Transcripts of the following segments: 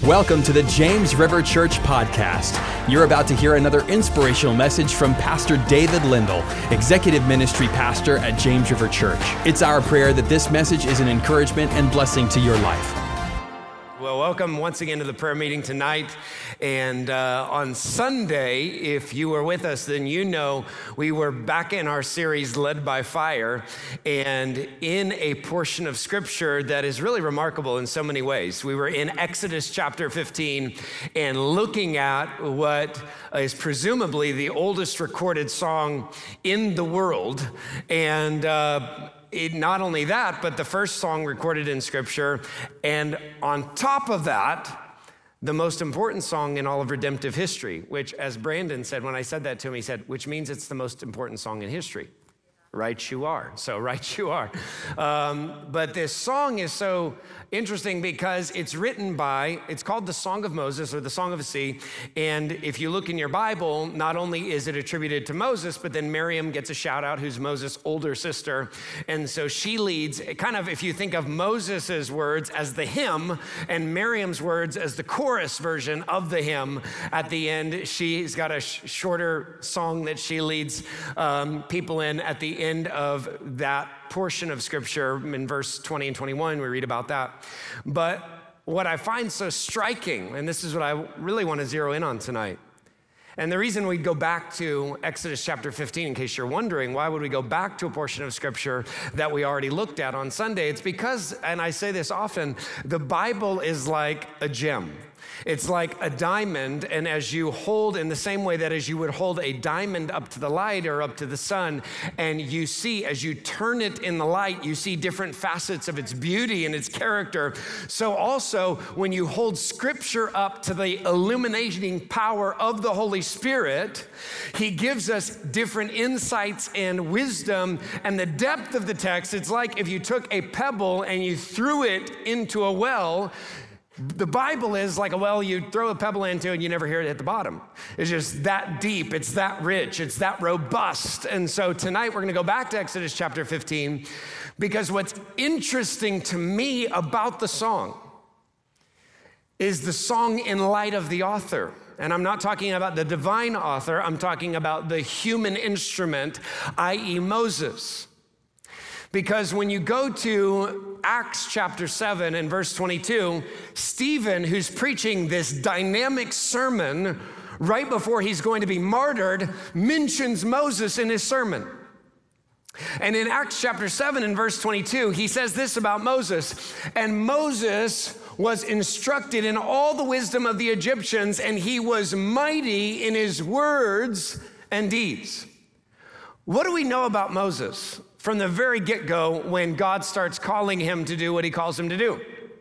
Welcome to the James River Church podcast. You're about to hear another inspirational message from Pastor David Lindell, Executive Ministry Pastor at James River Church. It's our prayer that this message is an encouragement and blessing to your life. Well, welcome once again to the prayer meeting tonight. And on Sunday, if you were with us, then you know we were back in our series, Led by Fire, and in a portion of Scripture that is really remarkable in so many ways. We were in Exodus chapter 15 and looking at what is presumably the oldest recorded song in the world. And not only that, but the first song recorded in Scripture, and on top of that, the most important song in all of redemptive history, which, as Brandon said, when I said that to him, he said, which means it's the most important song in history. Right you are. So right you are. But this song is so interesting because it's called the Song of Moses or the Song of the Sea. And if you look in your Bible, not only is it attributed to Moses, but then Miriam gets a shout out, who's Moses' older sister. And so she leads, kind of, if you think of Moses' words as the hymn and Miriam's words as the chorus version of the hymn, at the end, she's got a shorter song that she leads people in at the end of that portion of Scripture. In verse 20 and 21, we read about that. But what I find so striking, and this is what I really want to zero in on tonight, and the reason we go back to Exodus chapter 15, in case you're wondering, why would we go back to a portion of Scripture that we already looked at on Sunday? It's because, and I say this often, the Bible is like a gem. It's like a diamond, and as you hold, in the same way that as you would hold a diamond up to the light or up to the sun, and you see, as you turn it in the light, you see different facets of its beauty and its character. So also, when you hold Scripture up to the illuminating power of the Holy Spirit, He gives us different insights and wisdom, and the depth of the text, it's like if you took a pebble and you threw it into a well. The Bible is like a well you throw a pebble into and you never hear it hit the bottom. It's just that deep, it's that rich, it's that robust. And so tonight we're gonna go back to Exodus chapter 15 because what's interesting to me about the song is the song in light of the author. And I'm not talking about the divine author, I'm talking about the human instrument, i.e. Moses. Because when you go to Acts chapter 7 and verse 22, Stephen, who's preaching this dynamic sermon right before he's going to be martyred, mentions Moses in his sermon. And in Acts chapter 7 and verse 22, he says this about Moses, and Moses was instructed in all the wisdom of the Egyptians, and he was mighty in his words and deeds. What do we know about Moses from the very get-go when God starts calling him to do what he calls him to do?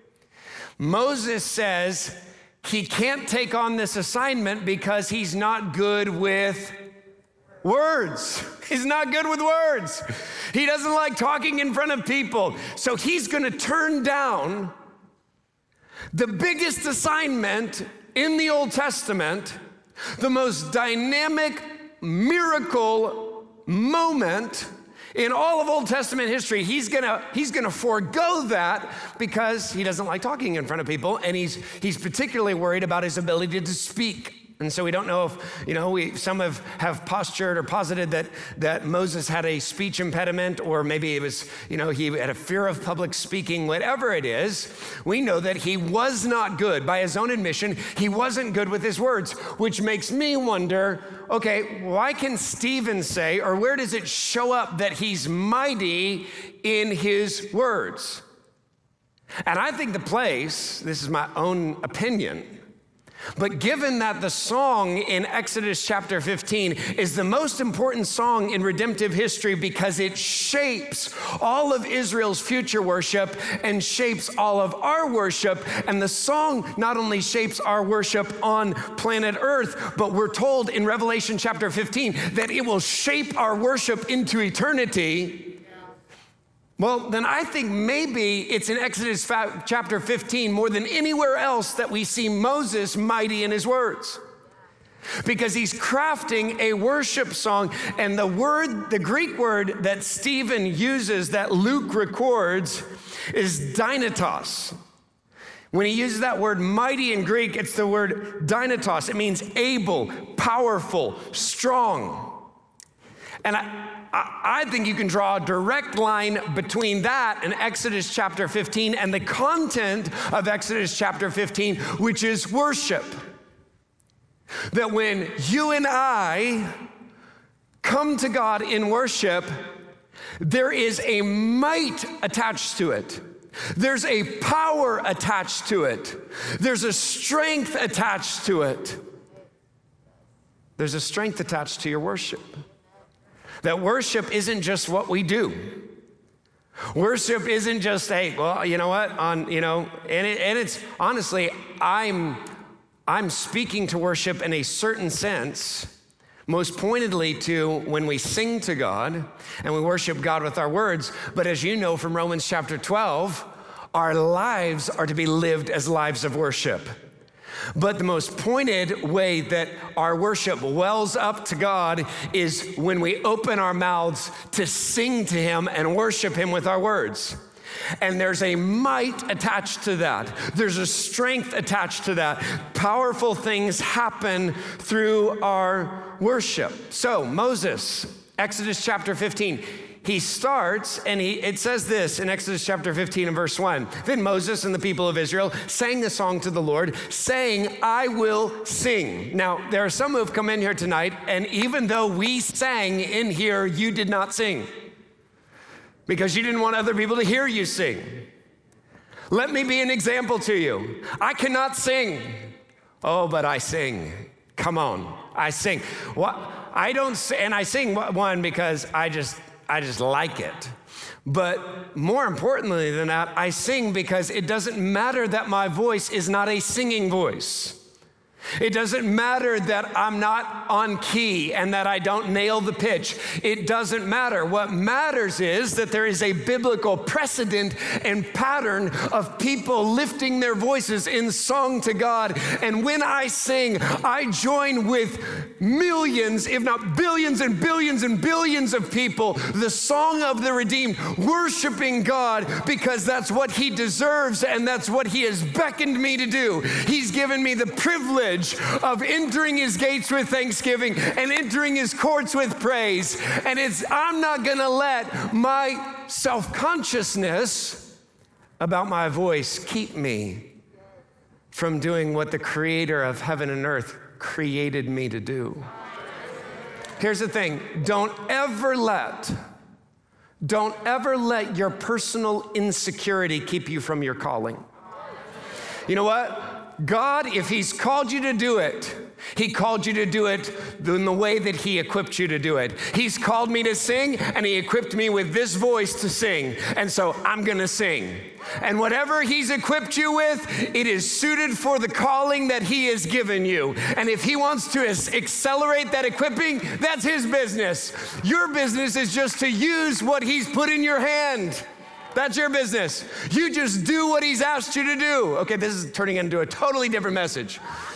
Moses says he can't take on this assignment because he's not good with words. He's not good with words. He doesn't like talking in front of people. So he's going to turn down the biggest assignment in the Old Testament, the most dynamic miracle moment in all of Old Testament history. He's gonna forego that because he doesn't like talking in front of people, and he's particularly worried about his ability to speak. And so we don't know if, some have postured or posited that Moses had a speech impediment, or maybe it was, he had a fear of public speaking. Whatever it is, we know that he was not good. By his own admission, he wasn't good with his words, which makes me wonder, okay, why can Stephen say, or where does it show up that he's mighty in his words? And I think the place, this is my own opinion, but given that the song in Exodus chapter 15 is the most important song in redemptive history because it shapes all of Israel's future worship and shapes all of our worship, and the song not only shapes our worship on planet Earth, but we're told in Revelation chapter 15 that it will shape our worship into eternity. Well, then I think maybe it's in Exodus chapter 15 more than anywhere else that we see Moses mighty in his words. Because he's crafting a worship song, and the Greek word that Stephen uses, that Luke records, is dynatos, When he uses that word mighty in Greek, it's the word dynatos. It means able, powerful, strong. And I think you can draw a direct line between that and Exodus chapter 15 and the content of Exodus chapter 15, which is worship. That when you and I come to God in worship, there is a might attached to it. There's a power attached to it. There's a strength attached to it. There's a strength attached to your worship. That worship isn't just what we do. Worship isn't just, hey, well, you know what, and it's honestly, I'm speaking to worship in a certain sense, most pointedly to when we sing to God and we worship God with our words. But as you know from Romans chapter 12, our lives are to be lived as lives of worship. But the most pointed way that our worship wells up to God is when we open our mouths to sing to him and worship him with our words. And there's a might attached to that. There's a strength attached to that. Powerful things happen through our worship. So Moses, Exodus chapter 15, he starts and it says this in Exodus chapter 15 and verse 1. Then Moses and the people of Israel sang a song to the Lord, saying, I will sing. Now, there are some who have come in here tonight, and even though we sang in here, you did not sing because you didn't want other people to hear you sing. Let me be an example to you. I cannot sing. Oh, but I sing. Come on, I sing. What? I don't sing, and I sing one because I just like it. But more importantly than that, I sing because it doesn't matter that my voice is not a singing voice. It doesn't matter that I'm not on key and that I don't nail the pitch. It doesn't matter. What matters is that there is a biblical precedent and pattern of people lifting their voices in song to God. And when I sing, I join with millions, if not billions and billions and billions of people, the song of the redeemed, worshiping God because that's what he deserves and that's what he has beckoned me to do. He's given me the privilege of entering his gates with thanksgiving and entering his courts with praise. And I'm not gonna let my self-consciousness about my voice keep me from doing what the creator of heaven and earth created me to do. Here's the thing, don't ever let your personal insecurity keep you from your calling. You know what? God, if he's called you to do it, he called you to do it in the way that he equipped you to do it. He's called me to sing, and he equipped me with this voice to sing. And so I'm gonna sing. And whatever he's equipped you with, it is suited for the calling that he has given you. And if he wants to accelerate that equipping, that's his business. Your business is just to use what he's put in your hand. That's your business. You just do what he's asked you to do. Okay, this is turning into a totally different message.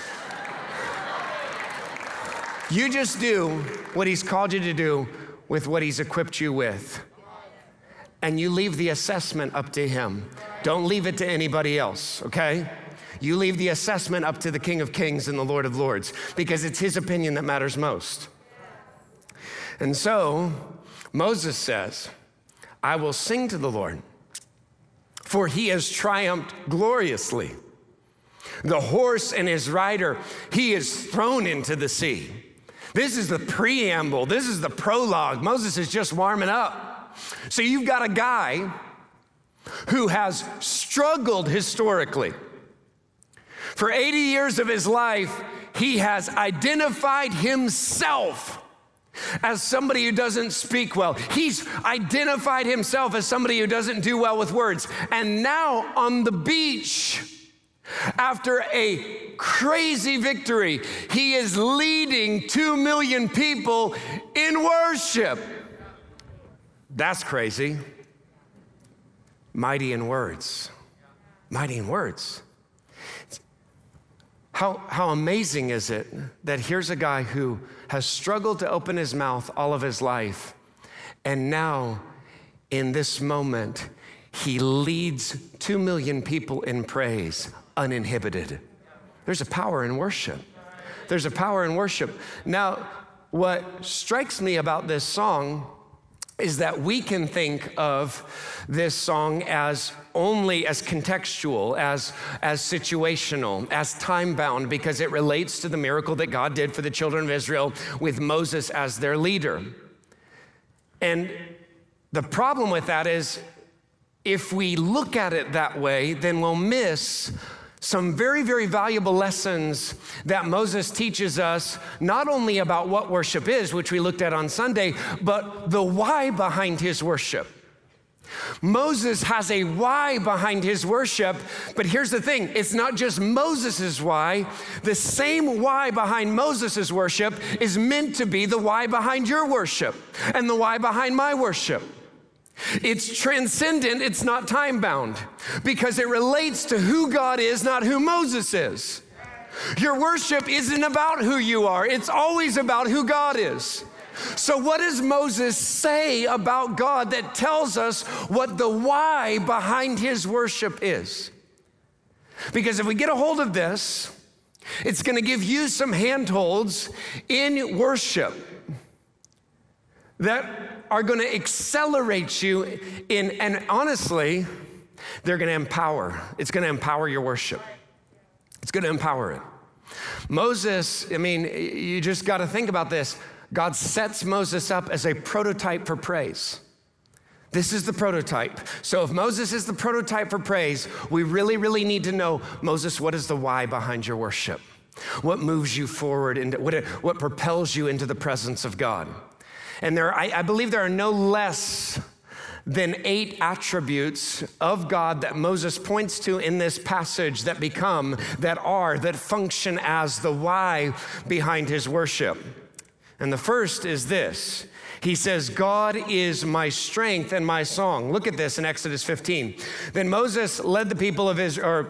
You just do what he's called you to do with what he's equipped you with. And you leave the assessment up to him. Don't leave it to anybody else, okay? You leave the assessment up to the King of Kings and the Lord of Lords because it's his opinion that matters most. And so Moses says, I will sing to the Lord, for he has triumphed gloriously. The horse and his rider, he is thrown into the sea. This is the preamble. This is the prologue. Moses is just warming up. So you've got a guy who has struggled historically. For 80 years of his life, he has identified himself as somebody who doesn't speak well. He's identified himself as somebody who doesn't do well with words. And now on the beach, after a crazy victory, he is leading 2 million people in worship. That's crazy. Mighty in words. Mighty in words. How amazing is it that here's a guy who has struggled to open his mouth all of his life, and now in this moment, he leads 2 million people in praise. uninhibited. There's a power in worship. There's a power in worship. Now, what strikes me about this song is that we can think of this song as only as contextual, as situational, as time-bound, because it relates to the miracle that God did for the children of Israel with Moses as their leader. And the problem with that is, if we look at it that way, then we'll miss some very, very valuable lessons that Moses teaches us, not only about what worship is, which we looked at on Sunday, but the why behind his worship. Moses has a why behind his worship, but here's the thing, it's not just Moses's why. The same why behind Moses's worship is meant to be the why behind your worship and the why behind my worship. It's transcendent, it's not time-bound, because it relates to who God is, not who Moses is. Your worship isn't about who you are, it's always about who God is. So what does Moses say about God that tells us what the why behind his worship is? Because if we get a hold of this, it's going to give you some handholds in worship that are going to accelerate you in, and honestly, they're going to empower. It's going to empower your worship. It's going to empower it. Moses, I mean, you just got to think about this. God sets Moses up as a prototype for praise. This is the prototype. So if Moses is the prototype for praise, we really, really need to know, Moses, what is the why behind your worship? What moves you forward and what propels you into the presence of God? And I believe there are no less than 8 attributes of God that Moses points to in this passage that function as the why behind his worship. And the first is this. He says, God is my strength and my song. Look at this in Exodus 15. Then Moses and the people of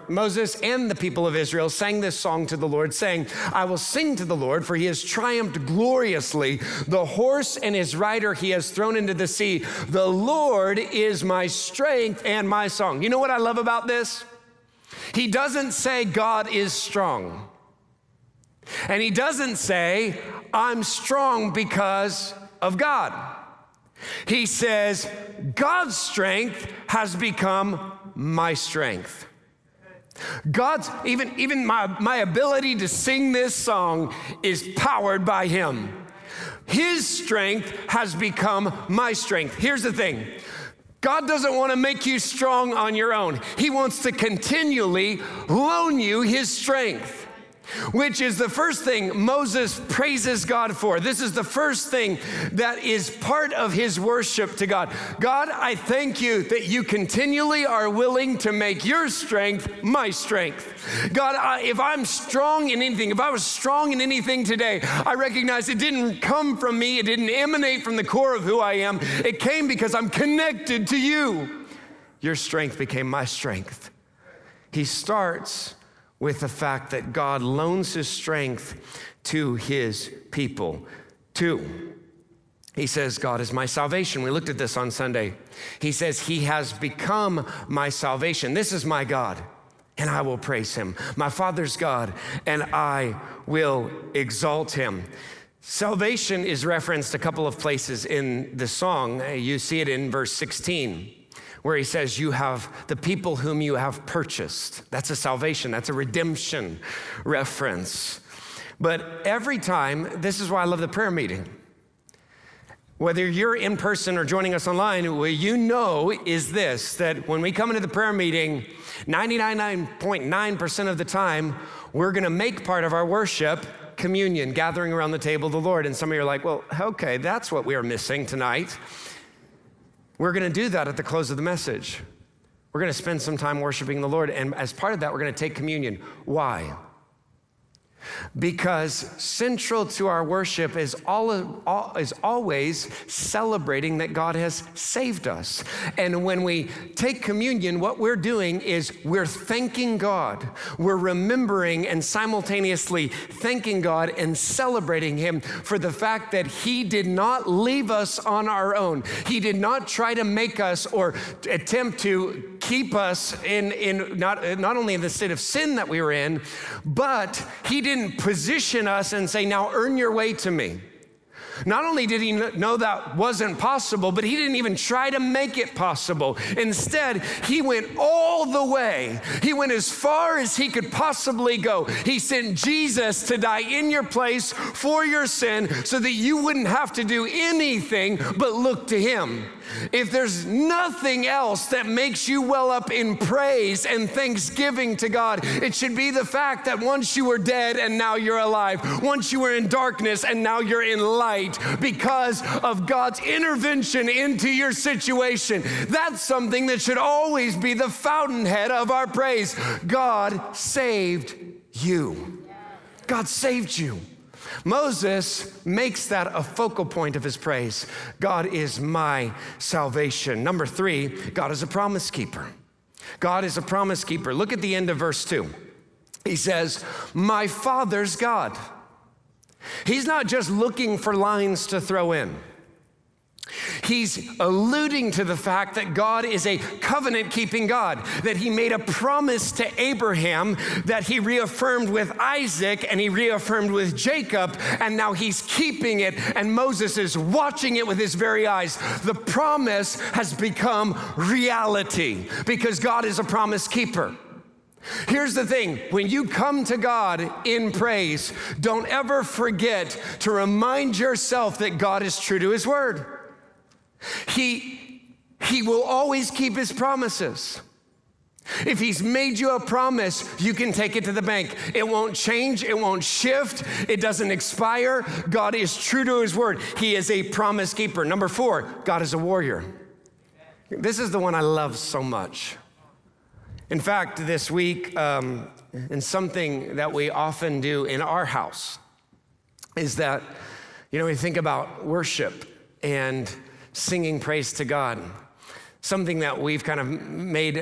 Israel sang this song to the Lord, saying, I will sing to the Lord, for he has triumphed gloriously. The horse and his rider he has thrown into the sea. The Lord is my strength and my song. You know what I love about this? He doesn't say God is strong. And he doesn't say, I'm strong because of God. He says, God's strength has become my strength. God's, even my ability to sing this song is powered by him. His strength has become my strength. Here's the thing. God doesn't want to make you strong on your own. He wants to continually loan you his strength, which is the first thing Moses praises God for. This is the first thing that is part of his worship to God. God, I thank you that you continually are willing to make your strength my strength. God, if I'm strong in anything, if I was strong in anything today, I recognize it didn't come from me. It didn't emanate from the core of who I am. It came because I'm connected to you. Your strength became my strength. He starts with the fact that God loans his strength to his people. 2, he says, God is my salvation. We looked at this on Sunday. He says, he has become my salvation. This is my God, and I will praise him. My Father's God, and I will exalt him. Salvation is referenced a couple of places in the song. You see it in verse 16. Where he says, you have the people whom you have purchased. That's a salvation, that's a redemption reference. But every time, this is why I love the prayer meeting. Whether you're in person or joining us online, what you know is this, that when we come into the prayer meeting, 99.9% of the time, we're gonna make part of our worship communion, gathering around the table of the Lord. And some of you are like, well, okay, that's what we are missing tonight. We're going to do that at the close of the message. We're going to spend some time worshiping the Lord, and as part of that, we're going to take communion. Why? because central to our worship is always celebrating that God has saved us. And when we take communion, what we're doing is we're thanking God. We're remembering and simultaneously thanking God and celebrating Him for the fact that He did not leave us on our own. He did not try to make us or attempt to keep us in not only in the state of sin that we were in, but He didn't position us and say, now earn your way to me. Not only did He know that wasn't possible, but He didn't even try to make it possible. Instead, He went all the way. He went as far as He could possibly go. He sent Jesus to die in your place for your sin so that you wouldn't have to do anything but look to Him. If there's nothing else that makes you well up in praise and thanksgiving to God, it should be the fact that once you were dead and now you're alive. Once you were in darkness and now you're in light because of God's intervention into your situation. That's something that should always be the fountainhead of our praise. God saved you. God saved you. Moses makes that a focal point of his praise. God is my salvation. Number 3, God is a promise keeper. God is a promise keeper. Look at the end of verse 2. He says, my Father's God. He's not just looking for lines to throw in. He's alluding to the fact that God is a covenant-keeping God, that He made a promise to Abraham that He reaffirmed with Isaac and He reaffirmed with Jacob, and now He's keeping it, and Moses is watching it with his very eyes. The promise has become reality because God is a promise keeper. Here's the thing, when you come to God in praise, don't ever forget to remind yourself that God is true to His word. He will always keep His promises. If He's made you a promise, you can take it to the bank. It won't change, it won't shift, it doesn't expire. God is true to His word. He is a promise keeper. Number 4, God is a warrior. This is the one I love so much. In fact, this week, and something that we often do in our house is that, we think about worship and singing praise to God. Something that we've kind of made,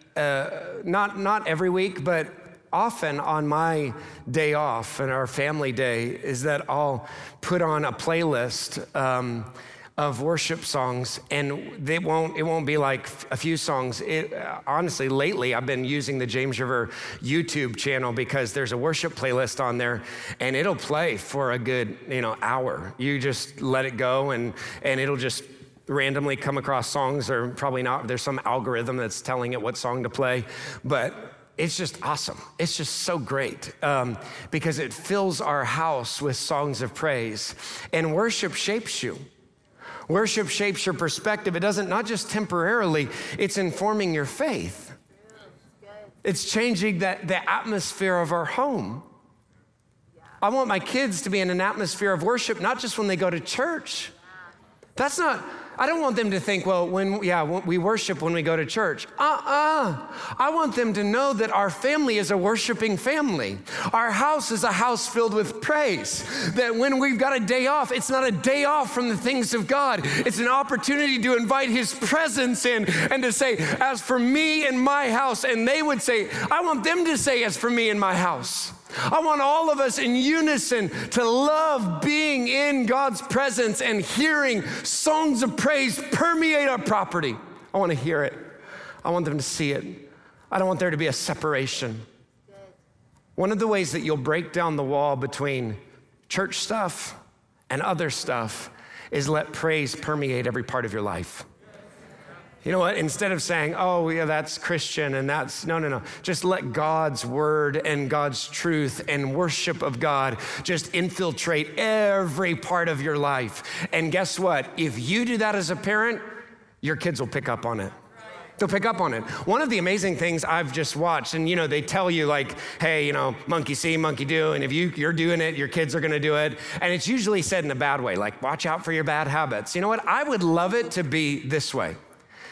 not every week, but often on my day off and our family day, is that I'll put on a playlist of worship songs, and it won't be like a few songs. Honestly, lately I've been using the James River YouTube channel because there's a worship playlist on there, and it'll play for a good hour. You just let it go, and it'll just randomly come across songs, or probably not. There's some algorithm that's telling it what song to play, but it's just awesome. It's just so great because it fills our house with songs of praise, and worship shapes you. Worship shapes your perspective. It doesn't, not just temporarily, it's informing your faith. It's changing the atmosphere of our home. I want my kids to be in an atmosphere of worship, not just when they go to church. I don't want them to think, we worship when we go to church. I want them to know that our family is a worshiping family. Our house is a house filled with praise. That when we've got a day off, it's not a day off from the things of God. It's an opportunity to invite His presence in and to say, as for me and my house, and they would say, I want them to say, as for me and my house. I want all of us in unison to love being in God's presence and hearing songs of praise permeate our property. I want to hear it. I want them to see it. I don't want there to be a separation. One of the ways that you'll break down the wall between church stuff and other stuff is let praise permeate every part of your life. You know what? Instead of saying, oh, yeah, that's Christian and that's, no. Just let God's word and God's truth and worship of God just infiltrate every part of your life. And guess what? If you do that as a parent, your kids will pick up on it. They'll pick up on it. One of the amazing things I've just watched, and they tell you like, hey, monkey see, monkey do, and if you're doing it, your kids are gonna do it. And it's usually said in a bad way, like watch out for your bad habits. You know what? I would love it to be this way.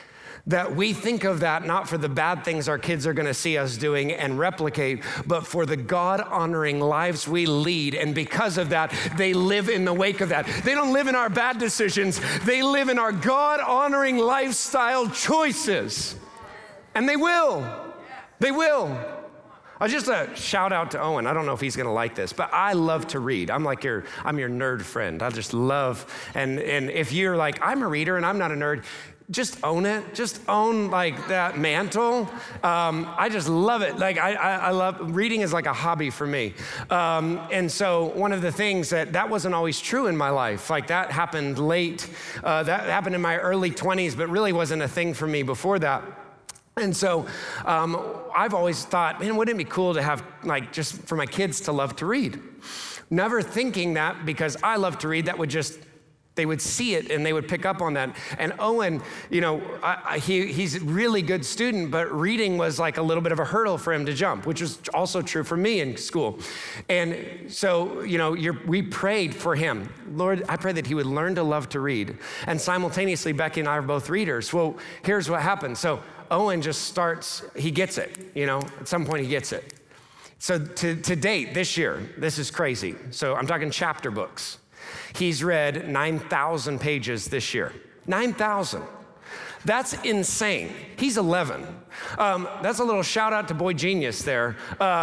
that we think of that not for the bad things our kids are going to see us doing and replicate, but for the God-honoring lives we lead. And because of that, they live in the wake of that. They don't live in our bad decisions. They live in our God-honoring lifestyle choices. And they will. They will. Just a shout out to Owen. I don't know if he's going to like this, but I love to read. I'm your nerd friend. I just love, and if you're like, I'm a reader and I'm not a nerd, just own it. Just own like that mantle. I just love it. Like I love, reading is like a hobby for me. And so one of the things that wasn't always true in my life, like that happened late, that happened in my early 20s, but really wasn't a thing for me before that. And so I've always thought, man, wouldn't it be cool to have, like, just for my kids to love to read? Never thinking that because I love to read, they would see it and they would pick up on that. And Owen, he's a really good student, but reading was like a little bit of a hurdle for him to jump, which was also true for me in school. And so, we prayed for him. Lord, I pray that he would learn to love to read. And simultaneously, Becky and I are both readers. Well, here's what happened. So Owen just he gets it, at some point he gets it. So to date, this year, this is crazy. So I'm talking chapter books. He's read 9,000 pages this year. 9,000. That's insane. He's 11. That's a little shout out to Boy Genius there.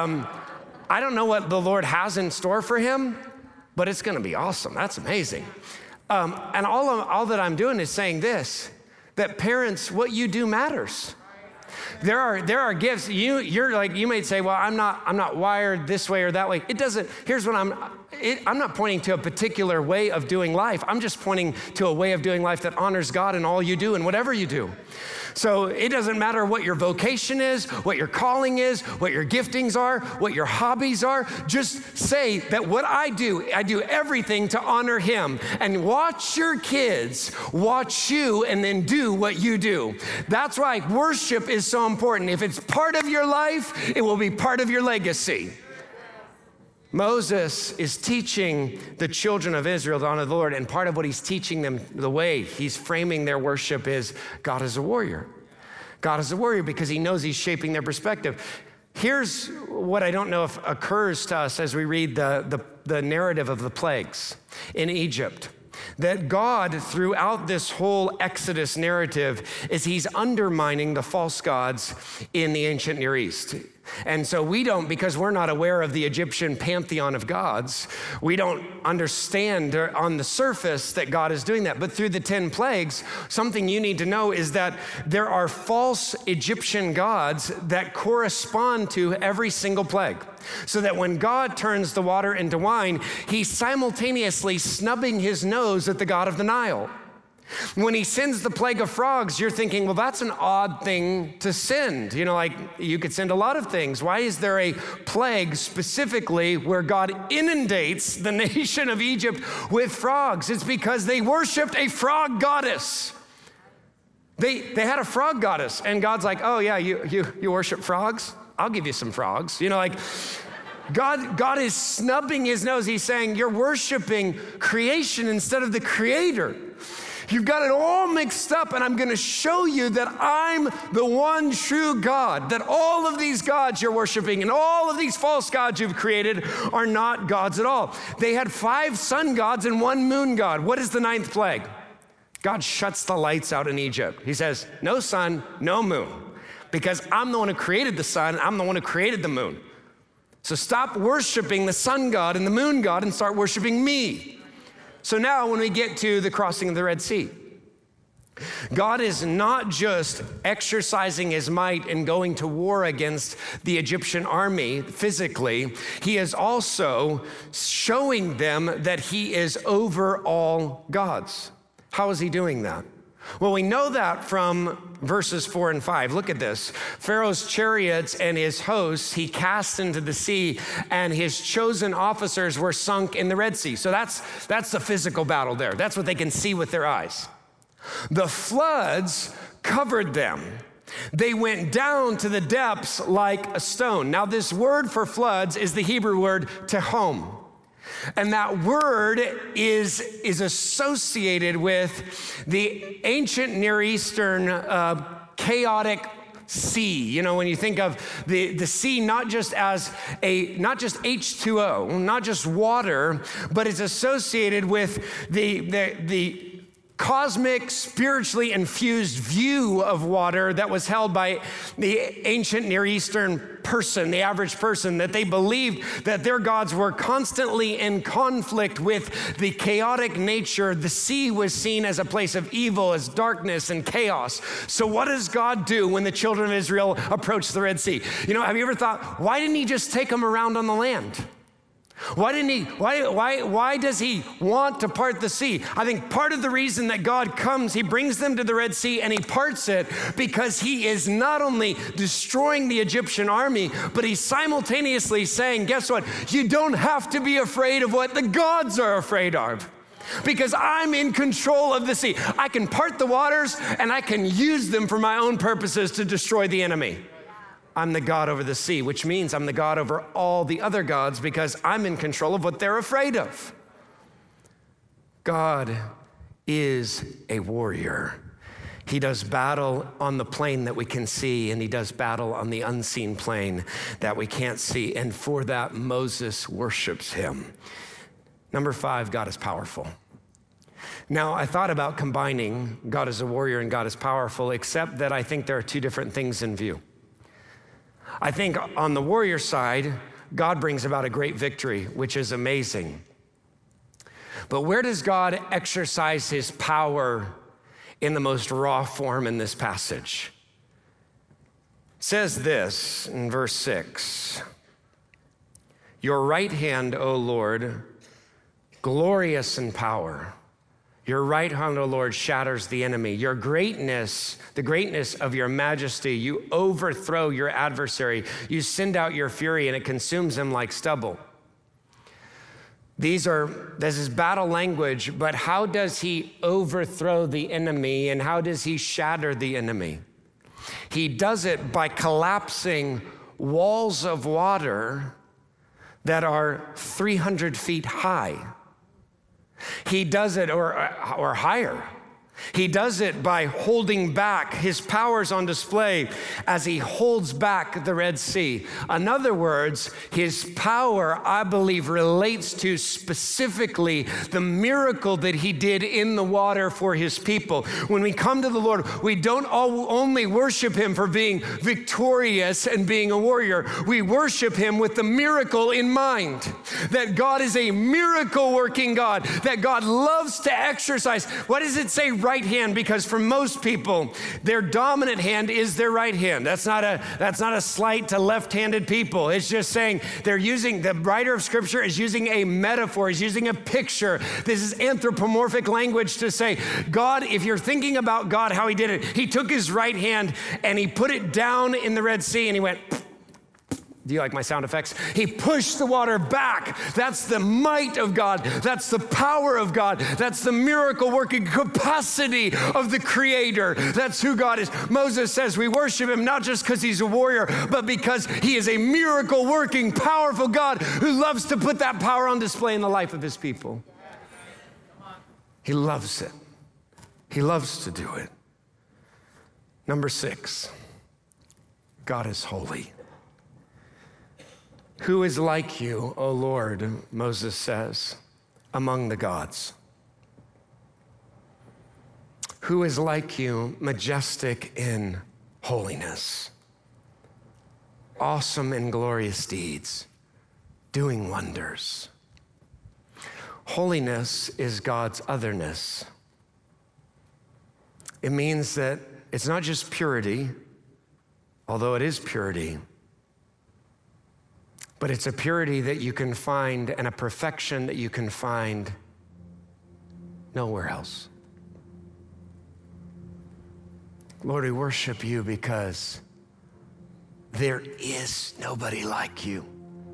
I don't know what the Lord has in store for him, but it's going to be awesome. That's amazing. And all that I'm doing is saying this, that parents, what you do matters. There are gifts. You might say, well, I'm not wired this way or that way. It doesn't. Here's what I'm not pointing to a particular way of doing life. I'm just pointing to a way of doing life that honors God in all you do and whatever you do. So it doesn't matter what your vocation is, what your calling is, what your giftings are, what your hobbies are. Just say that what I do everything to honor him. And watch your kids watch you and then do what you do. That's why worship is so important. If it's part of your life, it will be part of your legacy. Moses is teaching the children of Israel to honor the Lord, and part of what he's teaching them, the way he's framing their worship is God is a warrior. God is a warrior because he knows he's shaping their perspective. Here's what I don't know if occurs to us as we read the narrative of the plagues in Egypt. That God, throughout this whole Exodus narrative, he's undermining the false gods in the ancient Near East. And so because we're not aware of the Egyptian pantheon of gods, we don't understand on the surface that God is doing that. But through the 10 plagues, something you need to know is that there are false Egyptian gods that correspond to every single plague. So that when God turns the water into wine, he's simultaneously snubbing his nose at the god of the Nile. When he sends the plague of frogs, you're thinking, well, that's an odd thing to send. Like you could send a lot of things. Why is there a plague specifically where God inundates the nation of Egypt with frogs? It's because they worshiped a frog goddess. They had a frog goddess, and God's like, oh yeah, you worship frogs? I'll give you some frogs. God is snubbing his nose. He's saying, you're worshiping creation instead of the creator. You've got it all mixed up, and I'm going to show you that I'm the one true God, that all of these gods you're worshiping and all of these false gods you've created are not gods at all. They had 5 sun gods and 1 moon god. What is the 9th plague? God shuts the lights out in Egypt. He says, no sun, no moon, because I'm the one who created the sun. I'm the one who created the moon. So stop worshiping the sun god and the moon god and start worshiping me. So now when we get to the crossing of the Red Sea, God is not just exercising his might and going to war against the Egyptian army physically. He is also showing them that he is over all gods. How is he doing that? Well, we know that from verses 4 and 5. Look at this. Pharaoh's chariots and his hosts he cast into the sea, and his chosen officers were sunk in the Red Sea. So that's the physical battle there. That's what they can see with their eyes. The floods covered them. They went down to the depths like a stone. Now, this word for floods is the Hebrew word tehom. And that word is associated with the ancient Near Eastern chaotic sea. You know, when you think of the sea not just H2O, not just water, but it's associated with the cosmic, spiritually infused view of water that was held by the ancient Near Eastern person, the average person, that they believed that their gods were constantly in conflict with the chaotic nature. The sea was seen as a place of evil, as darkness and chaos. So what does God do when the children of Israel approach the Red Sea? You know, have you ever thought, why didn't he just take them around on the land? Why does he want to part the sea? I think part of the reason that God comes, he brings them to the Red Sea and he parts it because he is not only destroying the Egyptian army, but he's simultaneously saying, guess what? You don't have to be afraid of what the gods are afraid of, because I'm in control of the sea. I can part the waters and I can use them for my own purposes to destroy the enemy. I'm the God over the sea, which means I'm the God over all the other gods because I'm in control of what they're afraid of. God is a warrior. He does battle on the plain that we can see, and he does battle on the unseen plain that we can't see. And for that, Moses worships him. Number 5, God is powerful. Now, I thought about combining God is a warrior and God is powerful, except that I think there are two different things in view. I think on the warrior side, God brings about a great victory, which is amazing. But where does God exercise his power in the most raw form in this passage? It says this in verse 6, your right hand, O Lord, glorious in power. Your right hand, O Lord, shatters the enemy. Your greatness, the greatness of your majesty, you overthrow your adversary. You send out your fury and it consumes him like stubble. This is battle language, but how does he overthrow the enemy and how does he shatter the enemy? He does it by collapsing walls of water that are 300 feet high. He does it, or higher. He does it by holding back. His power's on display as he holds back the Red Sea. In other words, his power, I believe, relates to specifically the miracle that he did in the water for his people. When we come to the Lord, we don't only worship him for being victorious and being a warrior. We worship him with the miracle in mind, that God is a miracle working God, that God loves to exercise. What does it say? Right hand, because for most people, their dominant hand is their right hand. That's not a slight to left-handed people. It's just saying the writer of Scripture is using a metaphor. He's using a picture. This is anthropomorphic language to say, God, if you're thinking about God, how he did it, he took his right hand and he put it down in the Red Sea and he went, do you like my sound effects? He pushed the water back. That's the might of God. That's the power of God. That's the miracle working capacity of the Creator. That's who God is. Moses says we worship him not just because he's a warrior, but because he is a miracle working, powerful God who loves to put that power on display in the life of his people. He loves it. He loves to do it. Number 6, God is holy. Who is like you, O Lord, Moses says, among the gods? Who is like you, majestic in holiness, awesome in glorious deeds, doing wonders? Holiness is God's otherness. It means that it's not just purity, although it is purity, but it's a purity that you can find and a perfection that you can find nowhere else. Lord, we worship you because there is nobody like you.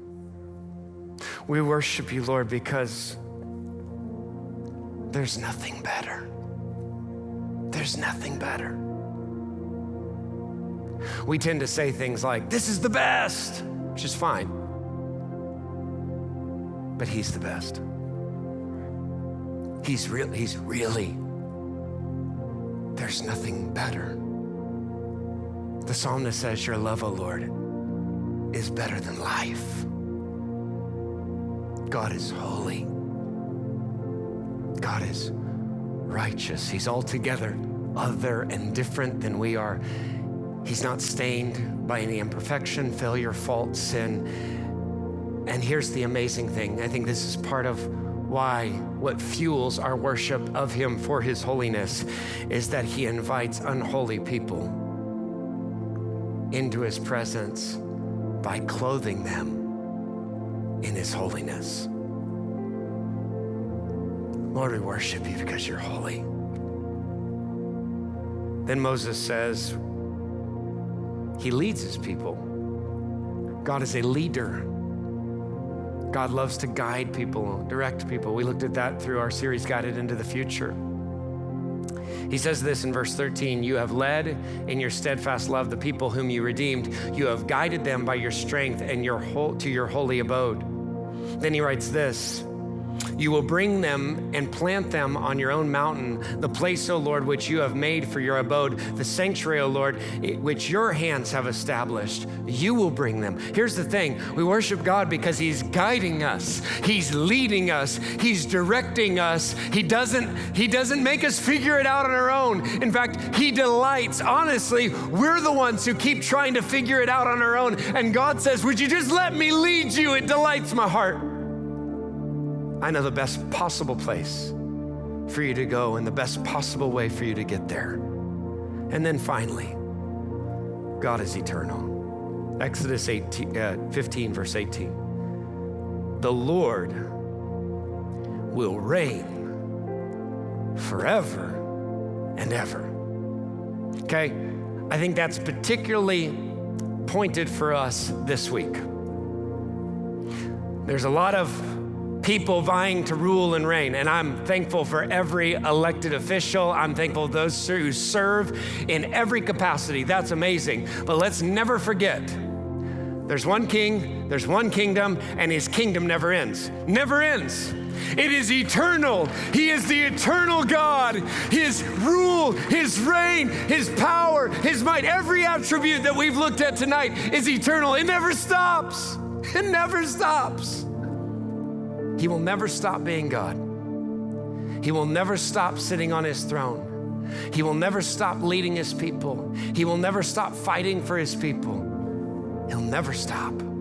We worship you, Lord, because there's nothing better. There's nothing better. We tend to say things like, this is the best, which is fine. But he's the best. He's really, there's nothing better. The psalmist says, your love, O Lord, is better than life. God is holy. God is righteous. He's altogether other and different than we are. He's not stained by any imperfection, failure, fault, sin. And here's the amazing thing. I think this is part of what fuels our worship of him for his holiness is that he invites unholy people into his presence by clothing them in his holiness. Lord, we worship you because you're holy. Then Moses says, he leads his people. God is a leader. God loves to guide people, direct people. We looked at that through our series, Guided into the Future. He says this in verse 13, you have led in your steadfast love the people whom you redeemed. You have guided them by your strength and to your holy abode. Then he writes this, you will bring them and plant them on your own mountain, the place, O Lord, which you have made for your abode, the sanctuary, O Lord, which your hands have established. You will bring them. Here's the thing. We worship God because he's guiding us. He's leading us. He's directing us. He doesn't make us figure it out on our own. In fact, he delights. Honestly, we're the ones who keep trying to figure it out on our own. And God says, would you just let me lead you? It delights my heart. I know the best possible place for you to go and the best possible way for you to get there. And then finally, God is eternal. Exodus 15, verse 18. The Lord will reign forever and ever. Okay, I think that's particularly pointed for us this week. There's a lot of people vying to rule and reign. And I'm thankful for every elected official. I'm thankful for those who serve in every capacity. That's amazing. But let's never forget, there's one king, there's one kingdom, and his kingdom never ends. Never ends. It is eternal. He is the eternal God. His rule, his reign, his power, his might, every attribute that we've looked at tonight is eternal. It never stops. It never stops. He will never stop being God. He will never stop sitting on his throne. He will never stop leading his people. He will never stop fighting for his people. He'll never stop.